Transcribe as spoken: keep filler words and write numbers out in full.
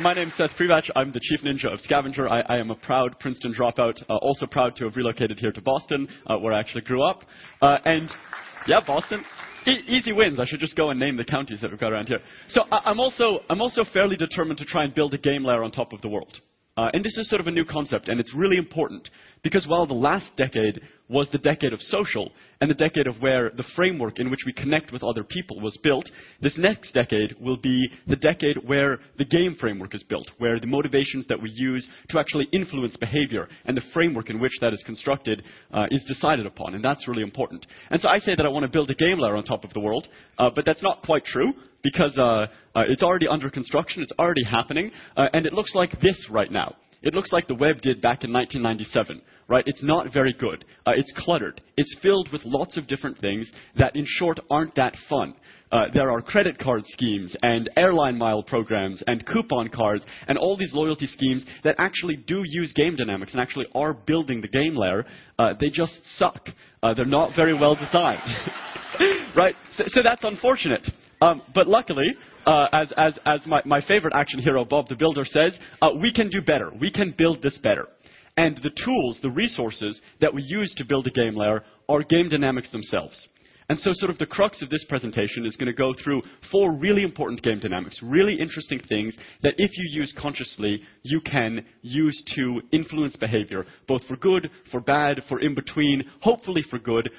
my name's Seth Privach. I'm the chief ninja of Scavenger. I, I am a proud Princeton dropout, uh, also proud to have relocated here to Boston, uh, where I actually grew up. Uh, and, yeah, Boston. E easy wins. I should just go and name the counties that we've got around here. So I I'm, also, I'm also fairly determined to try and build a game layer on top of the world. Uh, and this is sort of a new concept, and it's really important. Because while the last decade was the decade of social, and the decade of where the framework in which we connect with other people was built, this next decade will be the decade where the game framework is built, where the motivations that we use to actually influence behavior and the framework in which that is constructed uh, is decided upon, and that's really important. And so I say that I want to build a game layer on top of the world, uh, but that's not quite true, because uh, uh, it's already under construction, it's already happening, uh, and it looks like this right now. It looks like the web did back in nineteen ninety-seven, right? It's not very good. Uh, it's cluttered. It's filled with lots of different things that, in short, aren't that fun. Uh, there are credit card schemes and airline mile programs and coupon cards and all these loyalty schemes that actually do use game dynamics and actually are building the game layer. Uh, they just suck. Uh, they're not very well designed, right? So, so that's unfortunate. Um, but luckily, uh, as, as, as my, my favorite action hero, Bob the Builder, says, uh, we can do better. We can build this better. And the tools, the resources that we use to build a game layer are game dynamics themselves. And so sort of the crux of this presentation is going to go through four really important game dynamics, really interesting things that if you use consciously, you can use to influence behavior, both for good, for bad, for in between, hopefully for good,